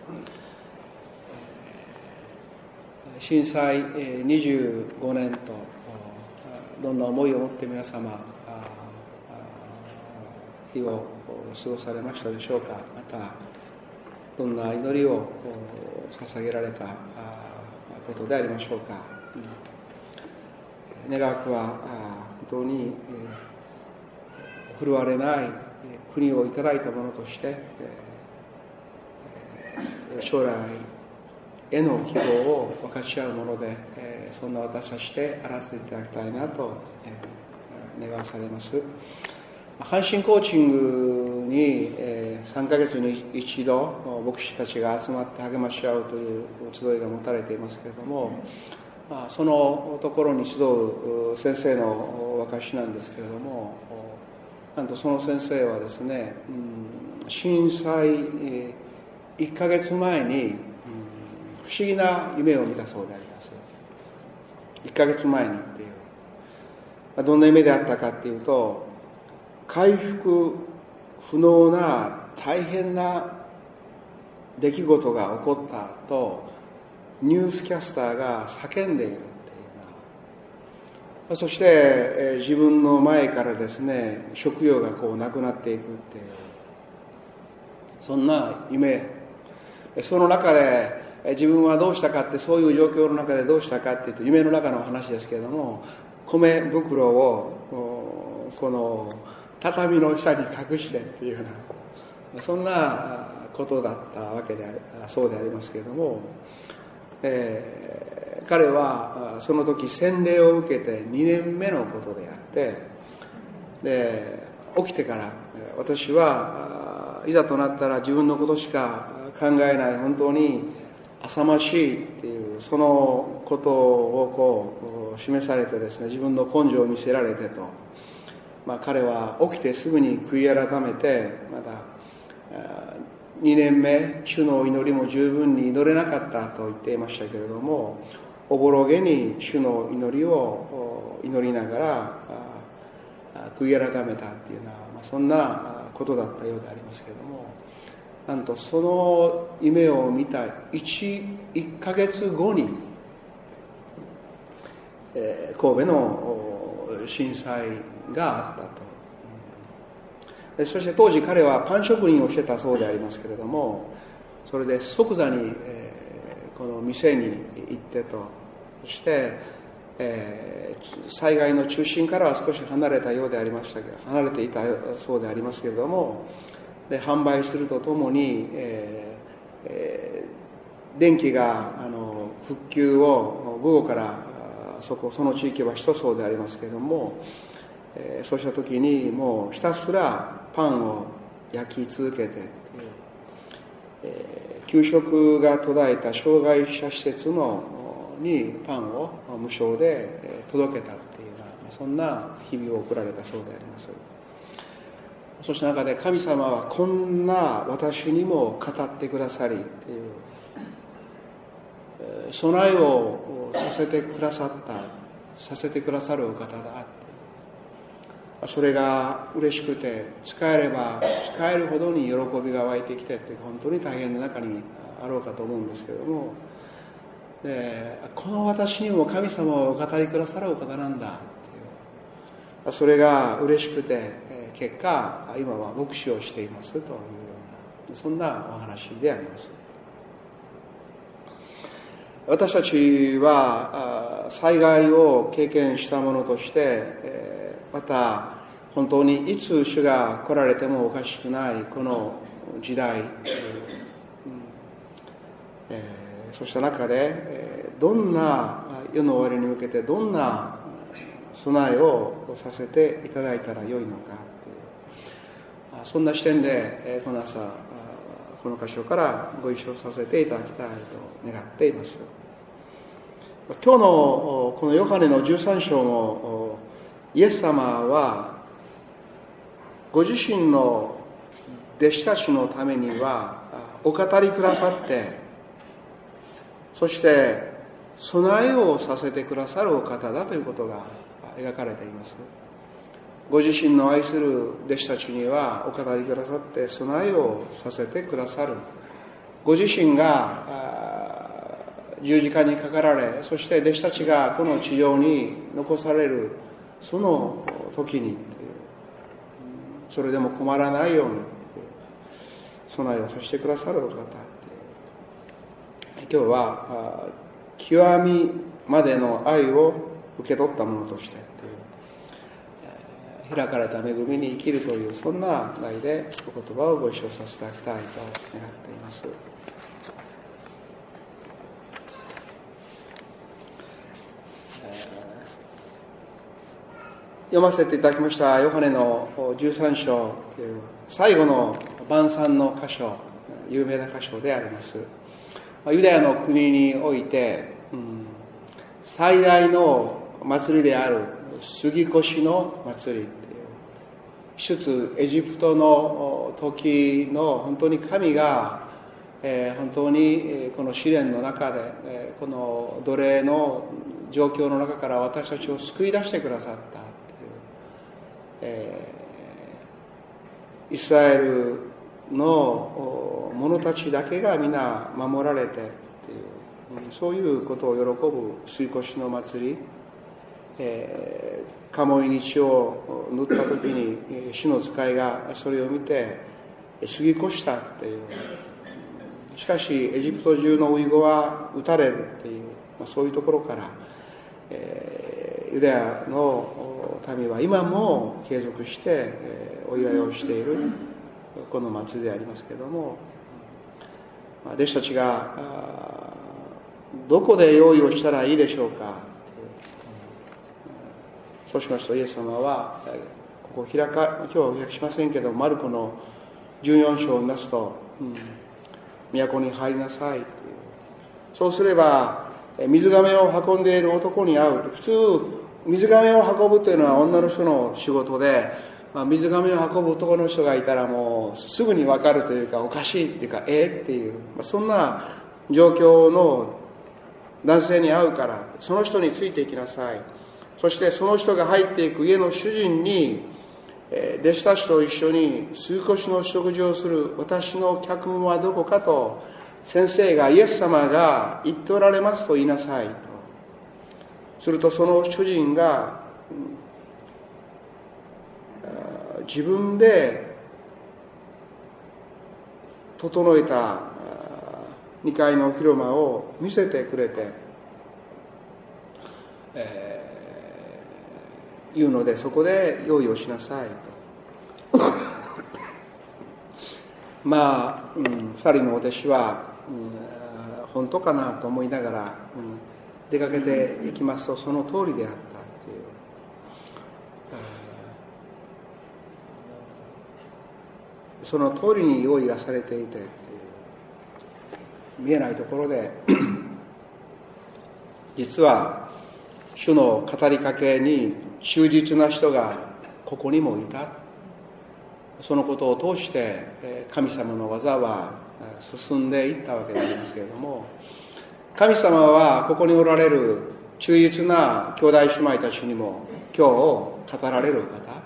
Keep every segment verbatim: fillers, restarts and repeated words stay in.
震災にじゅうごねんとどんな思いを持って皆様日を過ごされましたでしょうか。またどんな祈りを捧げられたことでありましょうか。願わくは本当に振るわれない国をいただいたものとして将来への希望を分かち合うもので、そんな私たちであらせていただきたいなと願わされます。阪神コーチングにさんかげつに一度牧師たちが集まって励まし合うという集いが持たれていますけれども、そのところに集う先生の証なんですけれども、なんとその先生はですね、震災いっかげつまえに不思議な夢を見たそうであります。いっかげつまえにっていう。どんな夢であったかっていうと、回復不能な大変な出来事が起こったとニュースキャスターが叫んでいるっていうな。そして、えー、自分の前からですね、食欲がこうなくなっていくっていう、そんな夢。その中で自分はどうしたかって、そういう状況の中でどうしたかっていうと、夢の中の話ですけれども、米袋をこの畳の下に隠してっていうような、そんなことだったわけであるそうでありますけれども、えー、彼はその時洗礼を受けてにねんめのことであって、で起きてから私はいざとなったら自分のことしか考えない、本当に浅ましいっていうそのことをこう示されてですね、自分の根性を見せられてと、まあ、彼は起きてすぐに悔い改めて、またにねんめ主の祈りも十分に祈れなかったと言っていましたけれども、おぼろげに主の祈りを祈りながら悔い改めたっていうような、まあ、そんなことだったようでありますけれども、なんとその夢を見た 1, 1ヶ月後に、えー、神戸の震災があったと。でそして当時彼はパン職人をしてたそうでありますけれども、それで即座に、えー、この店に行ってと、そして、えー、災害の中心からは少し離れたようでありましたけど、離れていたそうでありますけれども、で販売するとともに、えーえー、電気があの復旧を午後からそこその地域はしとそうでありますけれども、えー、そうした時にもうひたすらパンを焼き続けて、えー、給食が途絶えた障害者施設のにパンを無償で届けたっていうような、そんな日々を送られたそうであります。そした中で神様はこんな私にも語ってくださりっていう備えをさせてくださったさせてくださるお方だって、それが嬉しくて使えれば使えるほどに喜びが湧いてきてって、本当に大変な中にあろうかと思うんですけれども、でこの私にも神様はお語りくださるお方なんだっていう、それが嬉しくて結果今は牧師をしていますというような、そんなお話であります。私たちは災害を経験したものとして、また本当にいつ主が来られてもおかしくないこの時代、そうした中でどんな世の終わりに向けてどんな備えをさせていただいたらよいのか、そんな視点でこの朝この箇所からご一緒させていただきたいと願っています。今日のこのヨハネのじゅうさん章のイエス様はご自身の弟子たちのためにはお語りくださって、そして備えをさせてくださるお方だということが描かれています。ご自身の愛する弟子たちにはお語りくださって備えをさせてくださる。 ご自身が十字架にかかられ、そして弟子たちがこの地上に残されるその時に、それでも困らないように備えをさせてくださるお方。今日は極みまでの愛を受け取ったものとして開かれた恵みに生きるという、そんな題でお言葉をご一緒させていただきたいと願っています。読ませていただきましたヨハネのじゅうさん章という最後の晩餐の箇所、有名な箇所であります。ユダヤの国において、うん、最大の祭りである杉越の祭りっていう、出エジプトの時の本当に神が、えー、本当にこの試練の中で、えー、この奴隷の状況の中から私たちを救い出してくださった。えー、イスラエルの者たちだけが皆守られてっていう、そういうことを喜ぶ杉越の祭り、えー、鴨居に血を塗った時に主の使いがそれを見て過ぎ越したっていう、しかしエジプト中の遺語は撃たれるっていう、まあ、そういうところから、えー、ユダヤの民は今も継続して、えー、お祝いをしているこの祭りでありますけれども、まあ、弟子たちがどこで用意をしたらいいでしょうか。そうしますとイエス様はここ開か今日はお開きしませんけど、マルコのじゅうよん章を見ますと、うん、都に入りなさいという。そうすれば水がめを運んでいる男に会う。普通水がめを運ぶというのは女の人の仕事で、まあ、水がめを運ぶ男の人がいたらもうすぐに分かるというか、おかしいっていうか、えー、っていう、まあ、そんな状況の男性に会うから、その人についていきなさい。そしてその人が入っていく家の主人に、えー、弟子たちと一緒に杉越の食事をする私の客務はどこかと先生が、イエス様が言っておられますと言いなさいと。するとその主人が、うん、自分で整えたにかいの広間を見せてくれて、えー、言うので、そこで用意をしなさいと。まあ、うん、二人のお弟子は、うん、本当かなと思いながら、うん、出かけていきますと、その通りであったっていう、その通りに用意がされていてっていう、見えないところで実は主の語りかけに忠実な人がここにもいた。そのことを通して神様の技は進んでいったわけでありますけれども、神様はここにおられる忠実な兄弟姉妹たちにも今日語られる方、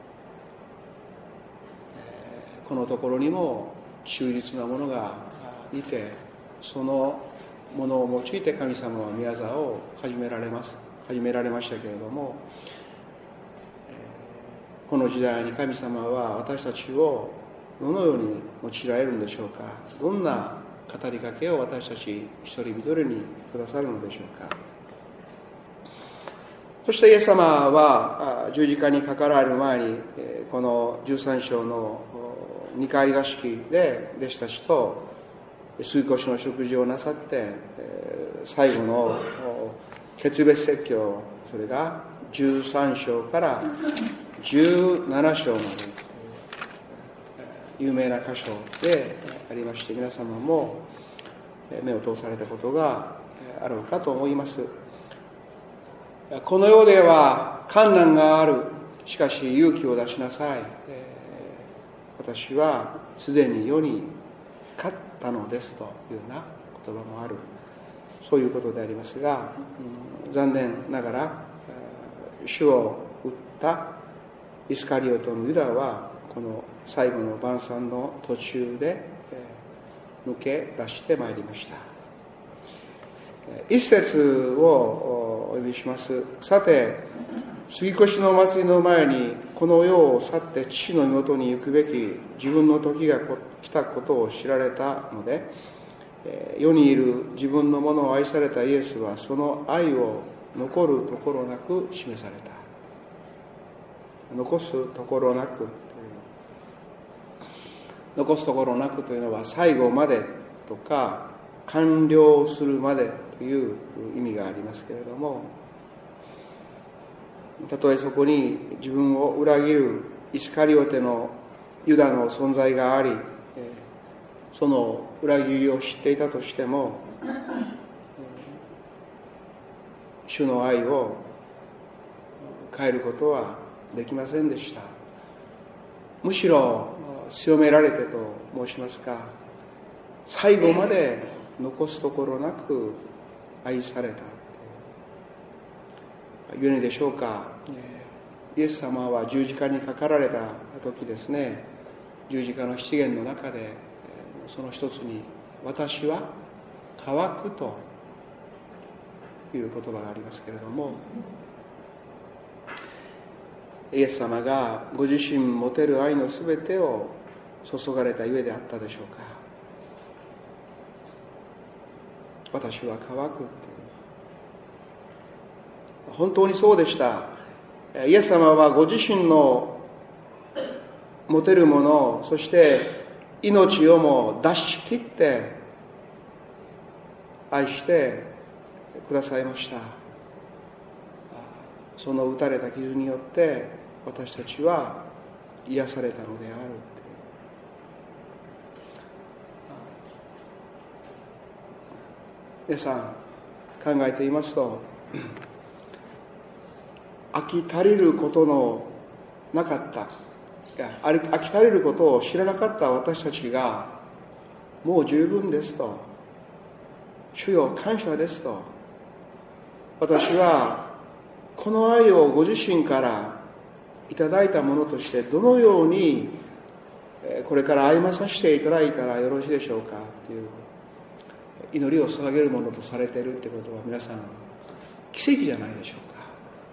このところにも忠実な者がいて、そのものを用いて神様は宮沢を始められます始められましたけれども、この時代に神様は私たちをどのように用いられるんでしょうか。どんな語りかけを私たち一人一人にくださるのでしょうか。そしてイエス様は十字架にかかられる前に、このじゅうさん章のにかい座敷で弟子たちと杉越の食事をなさって、最後の決別説教、それがじゅうさん章からじゅうなな章まで有名な箇所でありまして、皆様も目を通されたことがあろうかと思います。この世では困難がある、しかし勇気を出しなさい、私はすでに世に勝ったのですというような言葉もある、そういうことでありますが、うん、残念ながら主を撃ったイスカリオトのユダはこの最後の晩餐の途中で、 抜け出してまいりました。一節をお読みします。さて、杉越の祭りの前にこの世を去って父の身元に行くべき自分の時が来たことを知られたので、世にいる自分のものを愛されたイエスはその愛を残るところなく示された。残すところなくという残すところなくというのは最後までとか完了するまでという意味がありますけれども、たとえそこに自分を裏切るイスカリオテのユダの存在があり、その裏切りを知っていたとしても、主の愛を変えることはできませんでした。むしろ強められてと申しますか、最後まで残すところなく愛された。ゆえにでしょうか、イエス様は十字架にかかられた時ですね、十字架の七言の中でその一つに、私は乾くという言葉がありますけれども、イエス様がご自身持てる愛のすべてを注がれたゆえであったでしょうか。私は乾く。本当にそうでした。イエス様はご自身の持てるもの、そして命をも出し切って愛してくださいました。その打たれた傷によって私たちは癒されたのである。皆さん考えていますと、飽き足りることのなかった、いや飽き足りることを知らなかった私たちが、もう十分ですと、主よ感謝ですと、私はこの愛をご自身からいただいたものとしてどのようにこれから歩まさせていただいたらよろしいでしょうかという祈りを捧げるものとされているということは、皆さん奇跡じゃないでしょうか。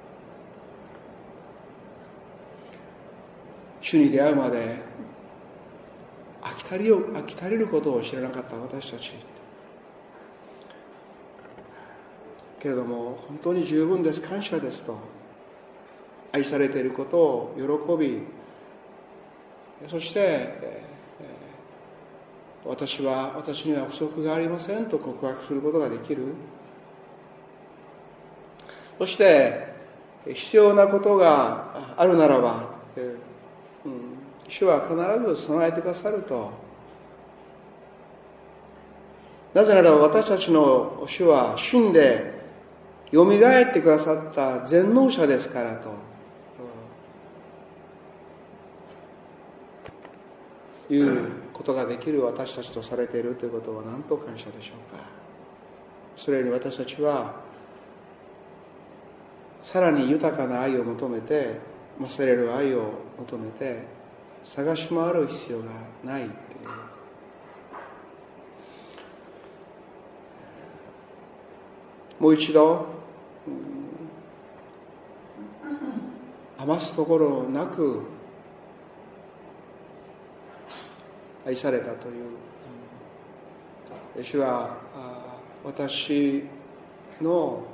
主に出会うまで飽き足りを飽き足りることを知らなかった私たちけれども、本当に十分です、感謝ですと、愛されていることを喜び、そして私は私には不足がありませんと告白することができる。そして必要なことがあるならば、うん、主は必ず備えてくださると。なぜならば私たちの主は死んでよみがえってくださった全能者ですからということができる私たちとされているということは、なんと感謝でしょうか。それより私たちはさらに豊かな愛を求めて、増せれる愛を求めて探し回る必要がないという、もう一度、うん、余すところなく愛されたという、主は私の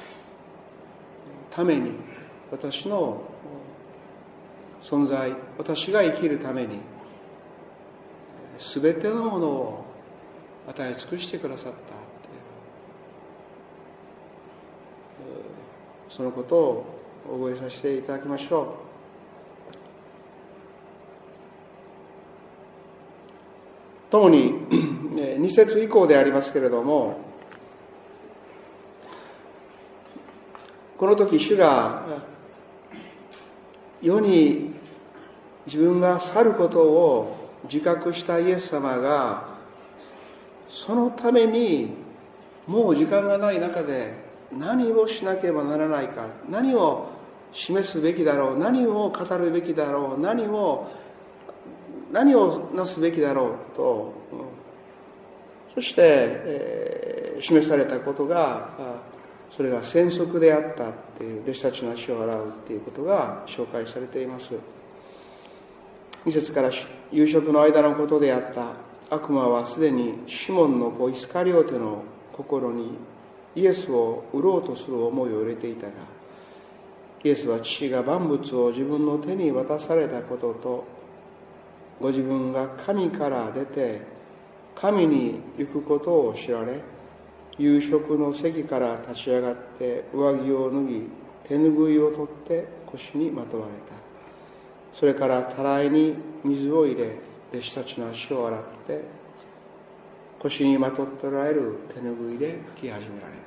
ために、私の存在、私が生きるためにすべてのものを与え尽くしてくださった。そのことを覚えさせていただきましょう。ともにに節以降でありますけれども、この時主が世に自分が去ることを自覚したイエス様が、そのためにもう時間がない中で何をしなければならないか、何を示すべきだろう、何を語るべきだろう、何を何をなすべきだろうとそして、えー、示されたことが、それが宣則であったっていう、弟子たちの足を洗うっていうことが紹介されています。に節から夕食の間のことであった。悪魔はすでにシモンの子イスカリオテの心にイエスを売ろうとする思いを入れていたが、イエスは父が万物を自分の手に渡されたことと、ご自分が神から出て神に行くことを知られ、夕食の席から立ち上がって上着を脱ぎ、手ぬぐいを取って腰にまとわれた。それからたらいに水を入れ、弟子たちの足を洗って腰にまとっておられる手ぬぐいで拭き始められた。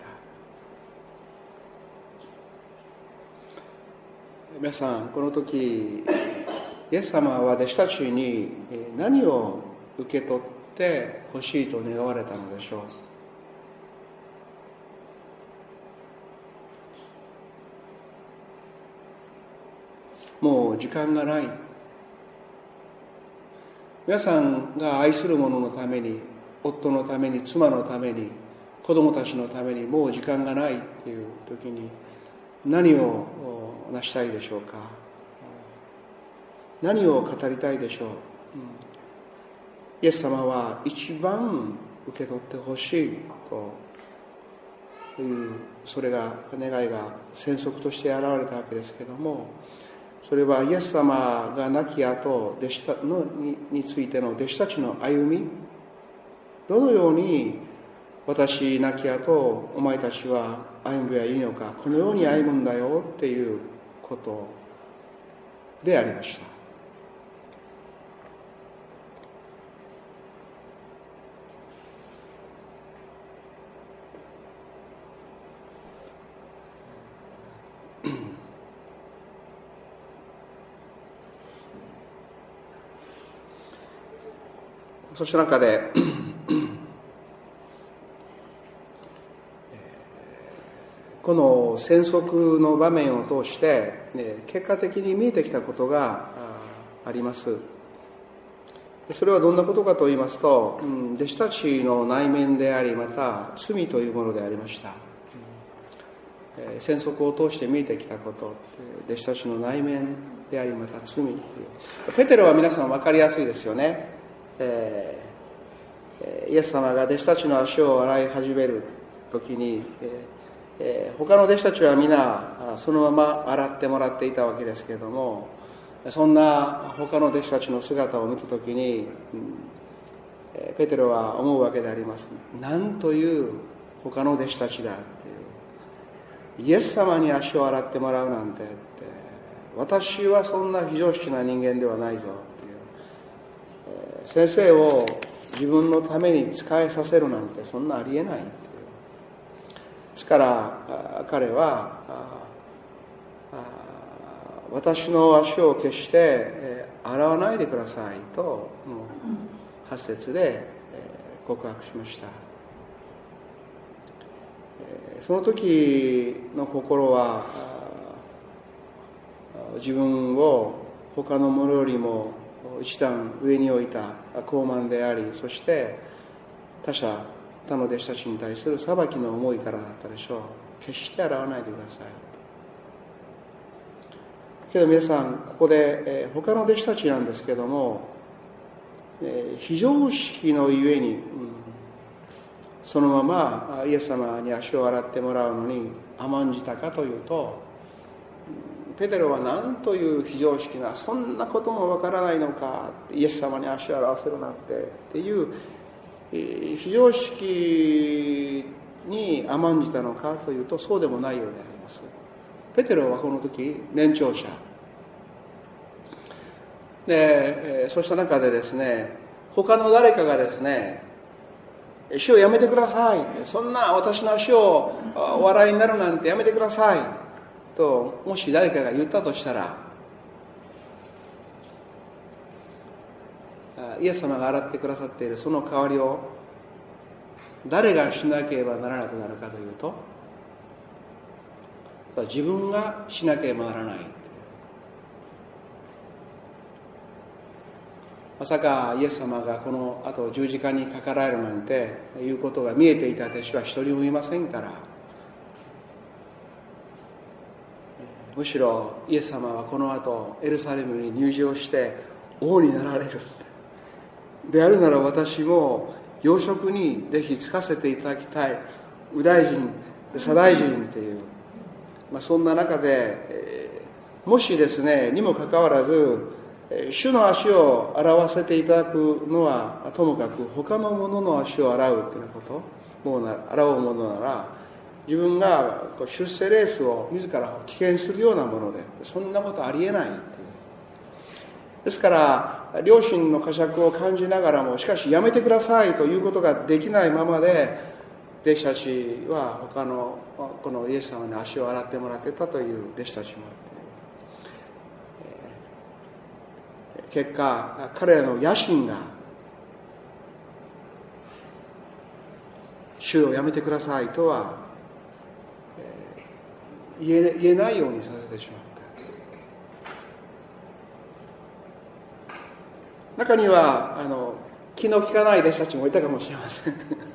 皆さん、この時イエス様は弟子たちに何を受け取ってほしいと願われたのでしょう。もう時間がない。皆さんが愛する者のために、夫のために、妻のために、子供たちのためにもう時間がないという時に何をなしたいでしょうか。何を語りたいでしょう。イエス様は一番受け取ってほしいという、それが願いが宣則として現れたわけですけれども、それはイエス様が亡き後、弟子たの に, についての弟子たちの歩み、どのように私亡き後お前たちは歩めばいいのか、このように歩むんだよっていうことでありました。そして中でこの宣則の場面を通して結果的に見えてきたことがあります。それはどんなことかと言いますと、弟子たちの内面であり、また罪というものでありました。宣則を通して見えてきたこと、弟子たちの内面であり、また罪という。ペテロは皆さん分かりやすいですよね。えー、イエス様が弟子たちの足を洗い始めるときに、えー、他の弟子たちは皆そのまま洗ってもらっていたわけですけれども、そんな他の弟子たちの姿を見たときに、えー、ペテロは思うわけであります。なんという他の弟子たちだっていう、イエス様に足を洗ってもらうなんてって、私はそんな非常識な人間ではないぞ。先生を自分のために仕えさせるなんてそんなありえない。ですから彼は私の足を決して洗わないでくださいとはち節で告白しました。その時の心は自分を他の者よりも一段上に置いた傲慢であり、そして他者他の弟子たちに対する裁きの思いからだったでしょう。決して洗わないでください。けど皆さん、ここで、えー、他の弟子たちなんですけども、えー、非常識のゆえに、うん、そのままイエス様に足を洗ってもらうのに甘んじたかというと、ペテロは何という非常識な、そんなこともわからないのか、イエス様に足を洗わせるなんてっていう非常識に甘んじたのかというと、そうでもないようであります。ペテロはこの時年長者で、そうした中でですね、他の誰かがですね、主をやめてください、そんな私の足をお笑いになるなんてやめてくださいともし誰かが言ったとしたら、イエス様が洗ってくださっているその代わりを誰がしなければならなくなるかというと、自分がしなければならない。 まさかイエス様がこの後十字架にかかられるなんていうことが見えていた弟子は一人もいませんから、むしろイエス様はこの後エルサレムに入場して王になられるであるなら、私も要職にぜひ就かせていただきたい、右大臣、左大臣という、まあ、そんな中で、えー、もしですねにもかかわらず主の足を洗わせていただくのはともかく、他の者の足を洗うということ、もうな洗うものなら、自分が出世レースを自ら危険するようなもので、そんなことありえない。ですから、両親の呵責を感じながらも、しかしやめてくださいということができないままで、弟子たちは他のこのイエス様に足を洗ってもらってたという弟子たちもあって、結果、彼らの野心が、主をやめてくださいとは言え、言えないようにさせてしまった。中にはあの気の利かない弟子たちもいたかもしれません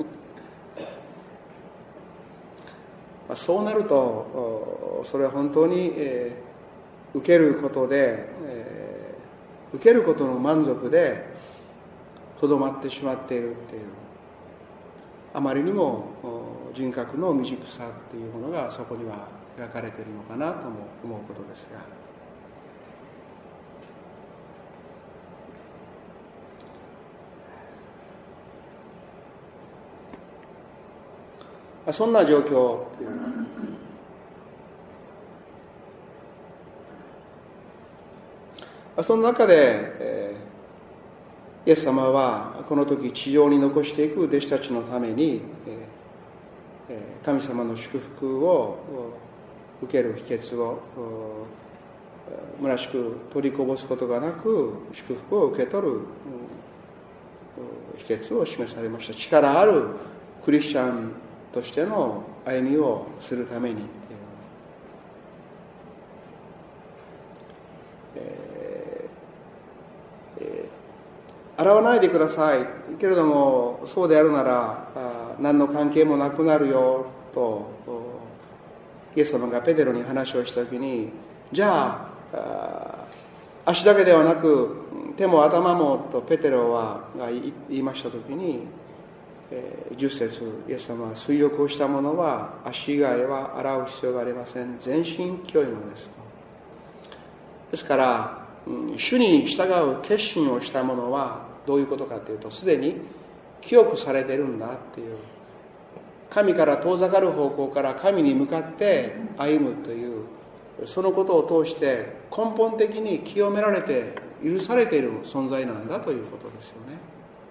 そうなると、それは本当に、えー、受けることで、えー、受けることの満足でとどまってしまっているっていう、あまりにも人格の未熟さっていうものがそこには描かれているのかなとも思うことですが、そんな状況っていうその中で、えーイエス様はこの時地上に残していく弟子たちのために、神様の祝福を受ける秘訣を虚しく取りこぼすことがなく祝福を受け取る秘訣を示されました。力あるクリスチャンとしての歩みをするために、洗わないでくださいけれども、そうであるなら何の関係もなくなるよとイエス様がペテロに話をしたときに、じゃあ足だけではなく手も頭もとペテロは言いましたときに、じゅっ節、イエス様は水浴をした者は足以外は洗う必要がありません、全身清いものですと。ですから主に従う決心をした者はどういうことかというと、すでに清くされているんだっていう、神から遠ざかる方向から神に向かって歩むという、そのことを通して根本的に清められて許されている存在なんだということですよね。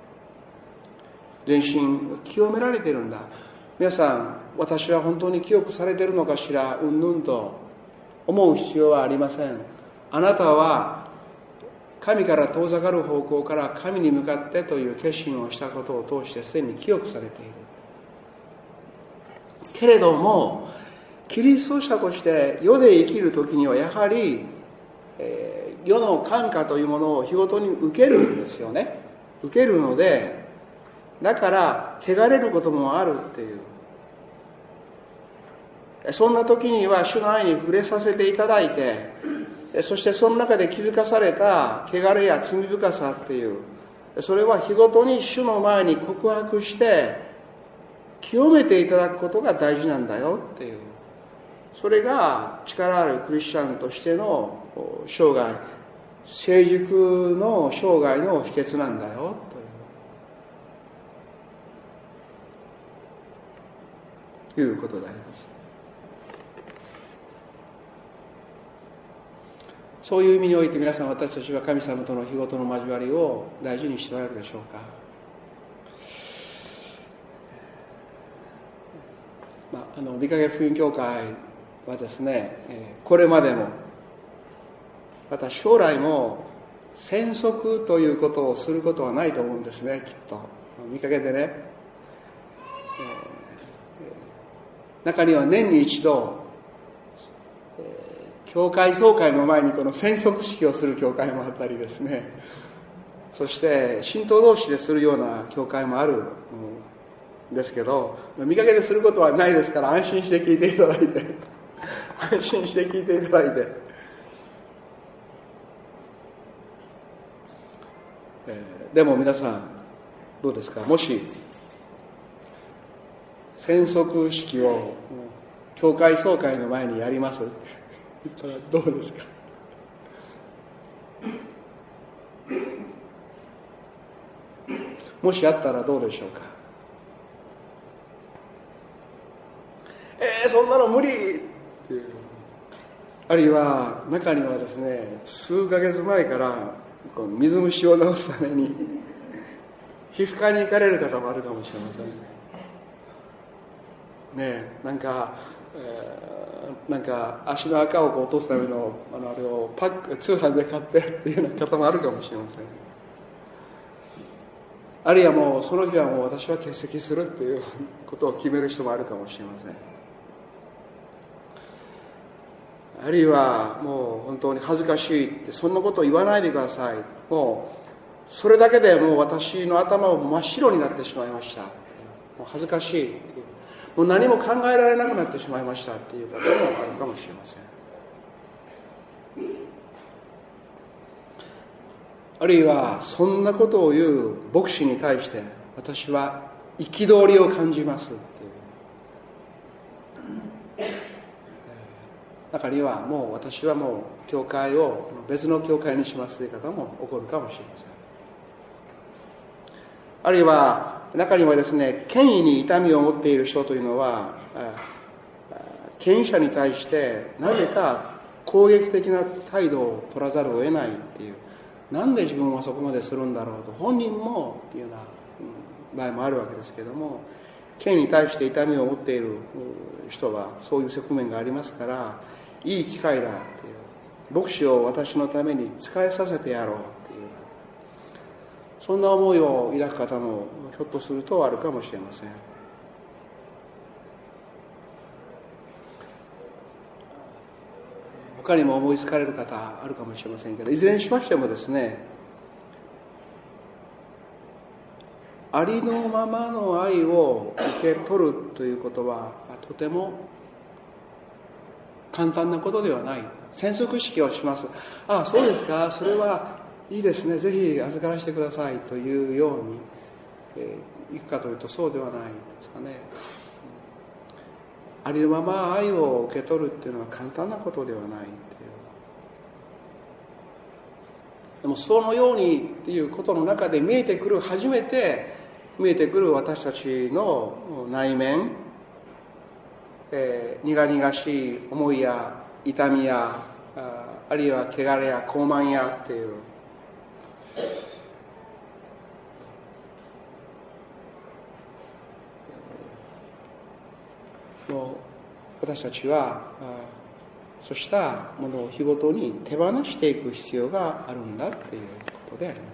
全身清められているんだ。皆さん、私は本当に清くされているのかしら、うんぬんと思う必要はありません。あなたは神から遠ざかる方向から神に向かってという決心をしたことを通してすでに清くされているけれども、キリスト者として世で生きるときにはやはり、えー、世の感化というものを日ごとに受けるんですよね。受けるので、だから汚れることもあるっていう、そんな時には主の愛に触れさせていただいて、そしてその中で気づかされた汚れや罪深さっていう、それは日ごとに主の前に告白して清めていただくことが大事なんだよっていう、それが力あるクリスチャンとしての生涯、成熟の生涯の秘訣なんだよということであります。そういう意味において皆さん、私たちは神様との日ごとの交わりを大事にしておられるでしょうか。まあ、あの御影福音教会はですね、これまでもまた将来も宣測ということをすることはないと思うんですね。きっと御影でね、中には年に一度教会総会の前にこの宣測式をする教会もあったりですね、 そして信徒同士でするような教会もあるんですけど、見かけですることはないですから、安心して聞いていただいて安心して聞いていただいて、えー、でも皆さんどうですか。もし宣誓式を教会総会の前にやります言ったらどうですか。もしやったらどうでしょうか。えー、そんなの無理っていう。あるいは中にはですね、数ヶ月前からこう水虫を治すために皮膚科に行かれる方もあるかもしれませんね。えなんか、えー、なんか足の赤をこう落とすためのあのあれをパック通販で買ってっていうような方もあるかもしれません。あるいはもうその日はもう私は欠席するっていうことを決める人もあるかもしれません。あるいはもう本当に恥ずかしいってそんなことを言わないでください。もうそれだけでもう私の頭を真っ白になってしまいました。もう恥ずかしい。もう何も考えられなくなってしまいましたっていう方もあるかもしれません。あるいはそんなことを言う牧師に対して私は憤りを感じますっていう。中にはもう私はもう教会を別の教会にしますという方も起こるかもしれません。あるいは中にはですね、権威に痛みを持っている人というのは権威者に対してなぜか攻撃的な態度を取らざるを得ないっていう、なんで自分はそこまでするんだろうと本人もっていうような場合もあるわけですけれども、権威に対して痛みを持っている人はそういう側面がありますから、いい機会だっていう、牧師を私のために使いさせてやろうっていう、そんな思いを抱く方もひょっとするとあるかもしれません。他にも思いつかれる方あるかもしれませんけど、いずれにしましてもですね、ありのままの愛を受け取るということはとても簡単なことではない。宣誓式をします。ああ、そうですか、それはいいですね、ぜひ預からせてくださいというように、えー、いくかというとそうではないですかね。ありのまま愛を受け取るっていうのは簡単なことではないっていう。でもそのようにっていうことの中で見えてくる、初めて見えてくる私たちの内面、えー、苦々しい思いや痛みや あ, あるいは汚れや傲慢やっていうもう私たちはそうしたものを日ごとに手放していく必要があるんだっていうことであります。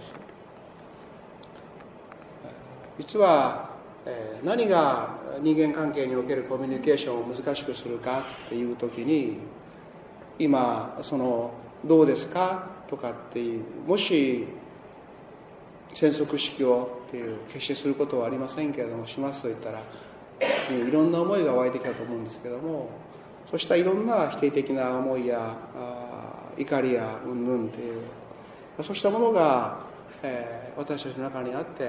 実は何が人間関係におけるコミュニケーションを難しくするかっていうときに、今そのどうですかとかっていう、もし宣誓式をっていう決してすることはありませんけれどもしますと言ったらいろんな思いが湧いてきたと思うんですけども、そうしたいろんな否定的な思いや怒りやうんぬんというそうしたものが、えー、私たちの中にあって、うん、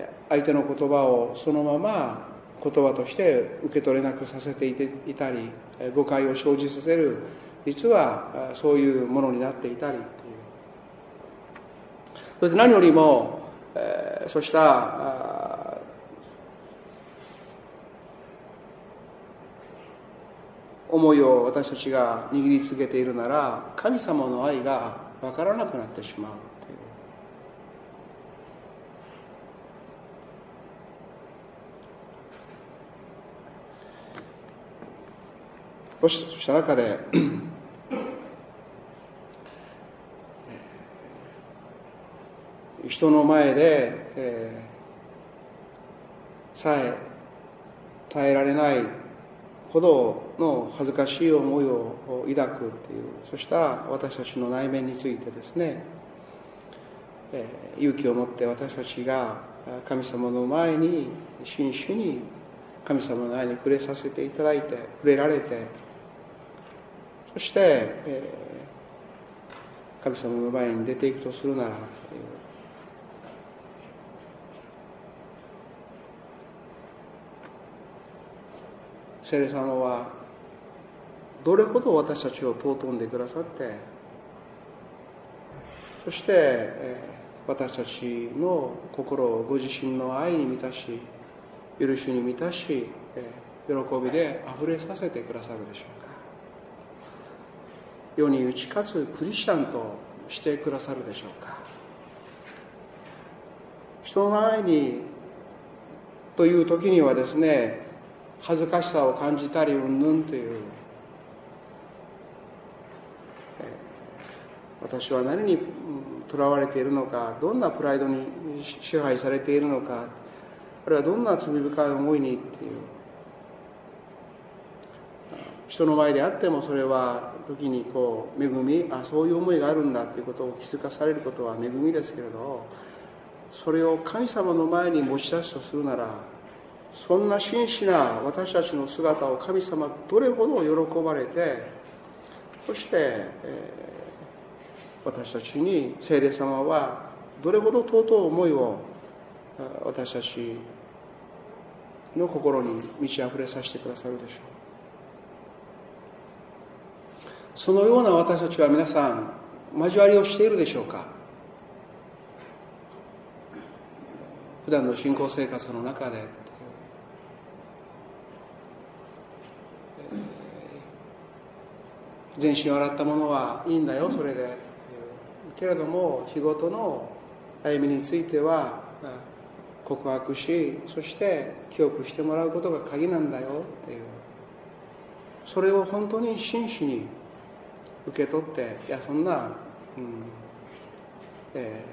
相手の言葉をそのまま言葉として受け取れなくさせていたり、誤解を生じさせる、実はそういうものになっていたりという。そして何よりも、えー、そうした思いを私たちが握り続けているなら、神様の愛が分からなくなってしまうという。そした中で人の前で、えー、さえ耐えられないほどの恥ずかしい思いを抱くっていう、そうした私たちの内面についてですね、 勇気を持って私たちが神様の前に真摯に神様の前に触れさせていただいて、触れられて、そして、えー、神様の前に出ていくとするなら、聖霊様はどれほど私たちを尊んでくださって、そして、えー私たちの心をご自身の愛に満たし、許しに満たし、喜びであふれさせてくださるでしょうか。世に打ち勝つクリスチャンとしてくださるでしょうか。人の前にという時にはですね、恥ずかしさを感じたりうんぬんという、私は何にとらわれているのか、どんなプライドに支配されているのか、あるいはどんな罪深い思いにっていう、人の前であってもそれは時にこう恵み、あ、そういう思いがあるんだということを気づかされることは恵みですけれど、それを神様の前に持ち出すとするなら、そんな真摯な私たちの姿を神様どれほど喜ばれて、そして、えー私たちに聖霊様はどれほど尊い思いを私たちの心に満ち溢れさせてくださるでしょう。そのような私たちは皆さん交わりをしているでしょうか。普段の信仰生活の中で全身を洗ったものはいいんだよ、それでけれども日ごとの歩みについては告白し、そして記憶してもらうことが鍵なんだよっていう、それを本当に真摯に受け取って、いやそんな、うんえ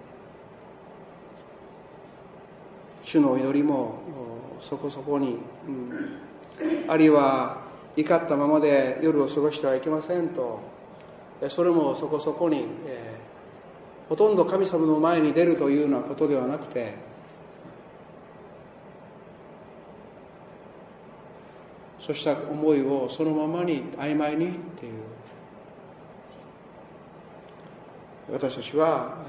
ー、主の祈りもそこそこに、うん、あるいは怒ったままで夜を過ごしてはいけませんと、それもそこそこに、えー、ほとんど神様の前に出るというようなことではなくて、そうした思いをそのままに曖昧にっていう、私たちは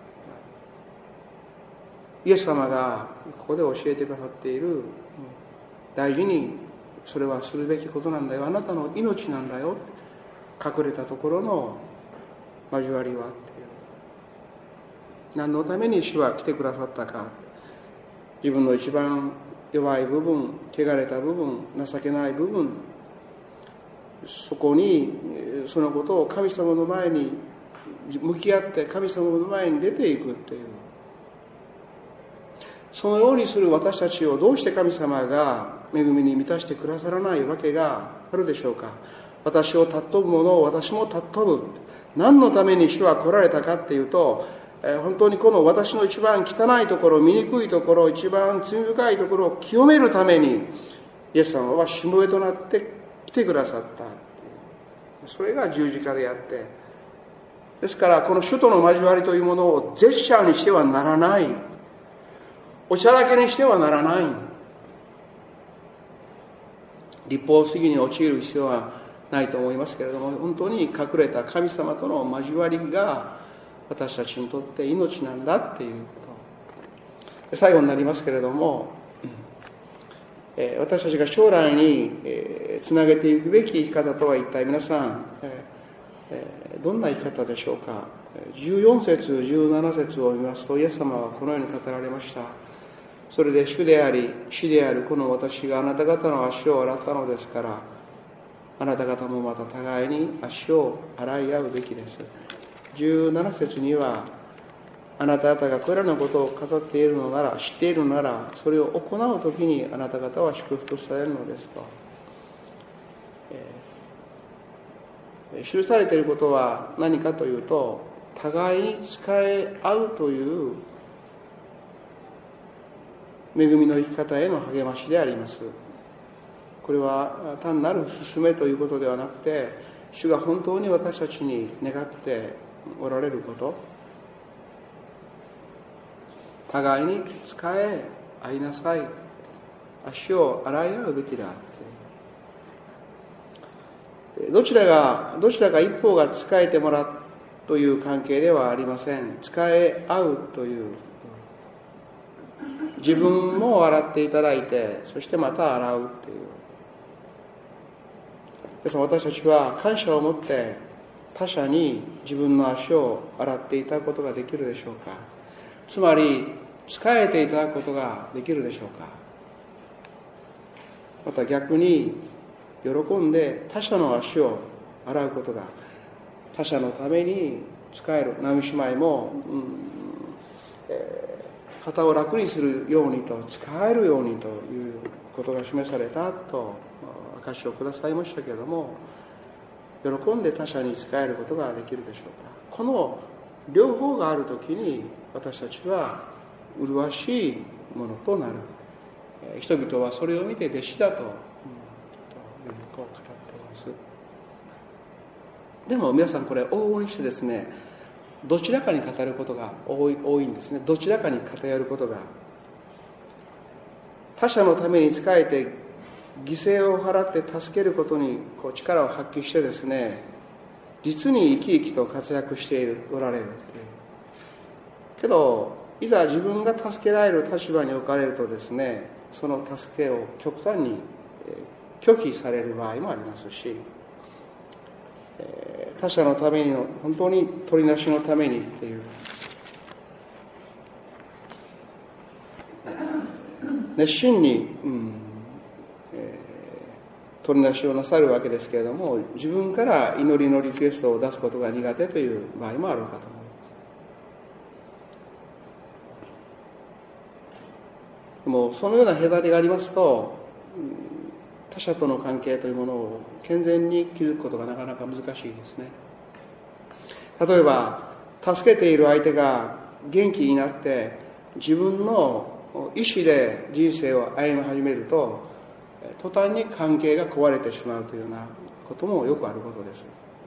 イエス様がここで教えてくださっている、大事にそれはするべきことなんだよ、あなたの命なんだよ、隠れたところの交わりはっていう、何のために主は来てくださったか、自分の一番弱い部分、汚れた部分、情けない部分、そこにそのことを神様の前に向き合って神様の前に出ていくっていう、そのようにする私たちをどうして神様が恵みに満たしてくださらないわけがあるでしょうか。私を尊ぶ者を私も尊ぶ。何のために主は来られたかっていうと、えー、本当にこの私の一番汚いところ、醜いところ、一番罪深いところを清めるためにイエス様はしもべとなって来てくださった。それが十字架であって、ですからこの主との交わりというものをジェスチャーにしてはならない、おちゃらけにしてはならない、立法主義に陥る必要はないと思いますけれども、本当に隠れた神様との交わりが私たちにとって命なんだっていうこと。最後になりますけれども、私たちが将来につなげていくべき生き方とは一体皆さんどんな生き方でしょうか。じゅうよん節じゅうなな節を見ますと、イエス様はこのように語られました。それで主であり死であるこの私があなた方の足を洗ったのですから、あなた方もまた互いに足を洗い合うべきです。じゅうなな節には、あなた方がこれらのことを語っているのなら、知っているのなら、それを行うときにあなた方は祝福されるのですと。えー、記されていることは何かというと、互いに仕え合うという恵みの生き方への励ましであります。これは単なる勧めということではなくて、主が本当に私たちに願っておられること、 互いに使え合いなさい、足を洗い合うべきだ。どちらがどちらか一方が仕えてもらうという関係ではありません。仕え合うという、自分も洗っていただいて、そしてまた洗うという。ですから私たちは感謝を持って他者に自分の足を洗っていただくことができるでしょうか。つまり仕えていただくことができるでしょうか。また逆に喜んで他者の足を洗うことが、他者のために使える。ナミ姉妹も、うんえー、肩を楽にするようにと、使えるようにということが示されたと証しをくださいましたけれども、喜んで他者に仕えることができるでしょうか。この両方があるときに私たちは麗しいものとなる。人々はそれを見て弟子だと、うん、ということを語っています。でも皆さんこれ往々にしてですね、どちらかに語ることが多い、多いんですね。どちらかに偏ることが。他者のために仕えて犠牲を払って助けることにこう力を発揮してですね、実に生き生きと活躍しているおられるという。けどいざ自分が助けられる立場に置かれるとですね、その助けを極端に拒否される場合もありますし、他者のためにの本当に取りなしのためにっていう熱心に、うんえー、取りなしをなさるわけですけれども、自分から祈りのリクエストを出すことが苦手という場合もあるかと思います。でもそのような隔てがありますと、他者との関係というものを健全に築くことがなかなか難しいですね。例えば助けている相手が元気になって自分の意思で人生を歩み始めると、途端に関係が壊れてしまうというようなこともよくあることです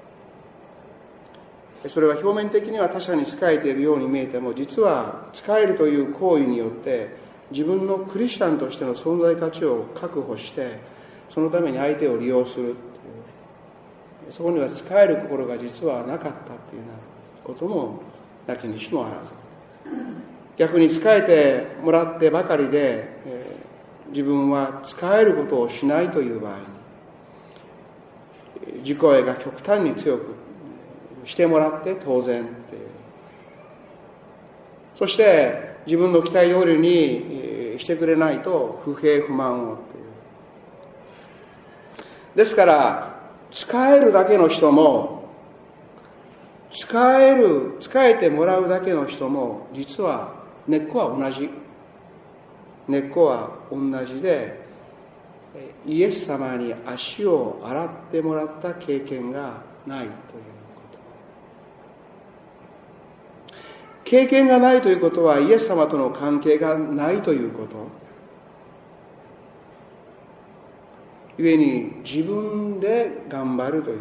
。それは表面的には他者に仕えているように見えても、実は仕えるという行為によって自分のクリスチャンとしての存在価値を確保して、そのために相手を利用するという、そこには仕える心が実はなかったというようなこともなきにしもあらず、逆に仕えてもらってばかりで、えー、自分は仕えることをしないという場合に、自己愛が極端に強くしてもらって当然っていう、そして自分の期待通りにしてくれないと不平不満をっていう。ですから仕えるだけの人も、仕える仕えてもらうだけの人も、実は根っこは同じ。根っこは同じで、イエス様に足を洗ってもらった経験がないということ。経験がないということは、イエス様との関係がないということ。故に自分で頑張るという。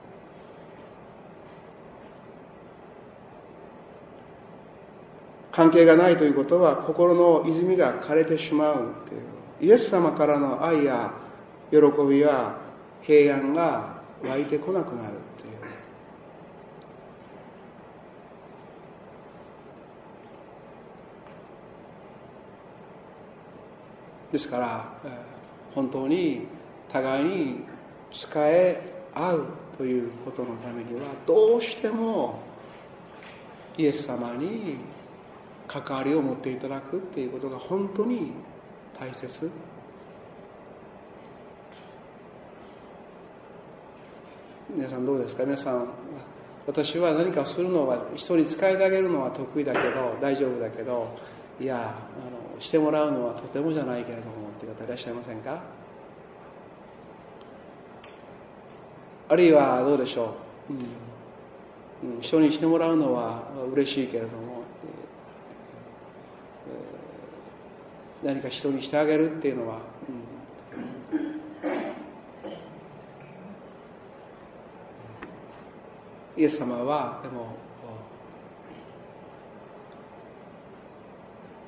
関係がないということは、心の泉が枯れてしまうという。イエス様からの愛や喜びや平安が湧いてこなくなるという。ですから本当に互いに仕え合うということのためには、どうしてもイエス様に関わりを持っていただくということが本当に大切。皆さんどうですか。皆さん、私は何かするのは、人に使いてあげるのは得意だけど、大丈夫だけど、いやあのしてもらうのはとてもじゃないけれどもという方いらっしゃいませんか。あるいはどうでしょう、うん、人にしてもらうのは嬉しいけれども、何か人にしてあげるっていうのは、うん、イエス様はでも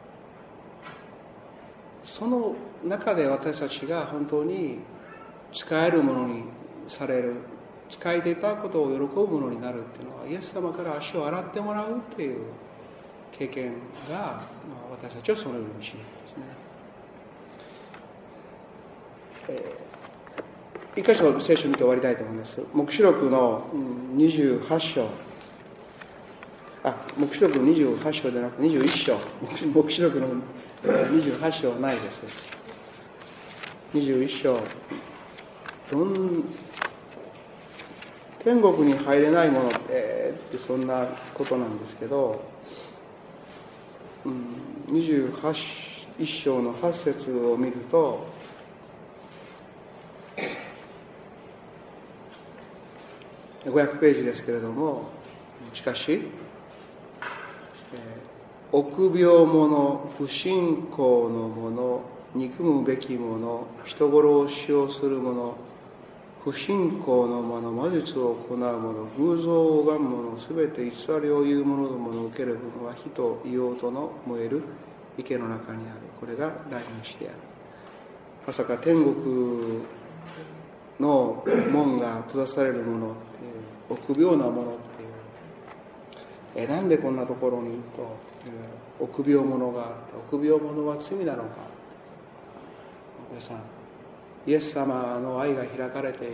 その中で私たちが本当に使えるものにされる、使えていたことを喜ぶものになるっていうのは、イエス様から足を洗ってもらうっていう経験が私たちをそのように導くんですね。えー、一箇所聖書を見て終わりたいと思います。黙示録のにじゅうはち章、あ、黙示録のにじゅうはち章でなくてにじゅういち章、黙示録のにじゅうはち章ないです。にじゅういち章、どん天国に入れないものってそんなことなんですけど、うん、にじゅういち章のはち節を見ると、ごひゃくページですけれども、しかし、えー、臆病者、不信仰の者、憎むべき者、人殺しをする者、不信仰の者、魔術を行う者、偶像を拝む者、すべて偽りを言う者どもの受けるものは火と硫黄との燃える池の中にある。これが大の死である。まさか天国の門が閉ざされるものっていう、臆病なものっていう、えなんでこんなところにという臆病者があって、臆病者は罪なのか。皆さん、イエス様の愛が開かれているという、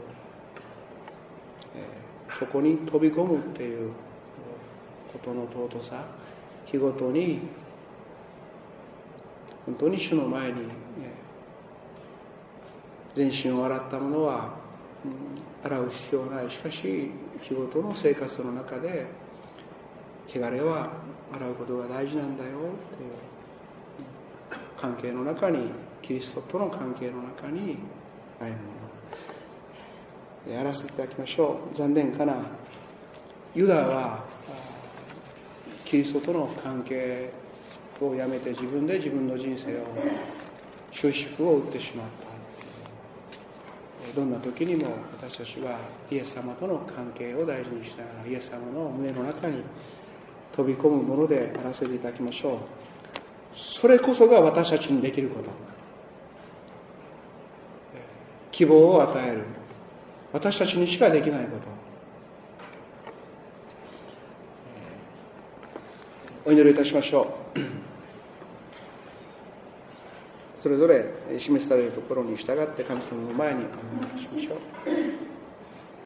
えー、そこに飛び込むっていうことの尊さ、日ごとに本当に主の前に、ね、全身を洗ったものは、うん、洗う必要ない。しかし日ごとの生活の中で汚れは洗うことが大事なんだよという関係の中に、キリストとの関係の中に歩む。やらせていただきましょう。残念かな。ユダはキリストとの関係をやめて自分で自分の人生を収縮を打ってしまった。どんな時にも私たちはイエス様との関係を大事にしながら、イエス様の胸の中に飛び込むものであらせていただきましょう。それこそが私たちにできること、希望を与える、私たちにしかできないこと。お祈りいたしましょう。それぞれ示されるところに従って神様の前にお祈りしましょう。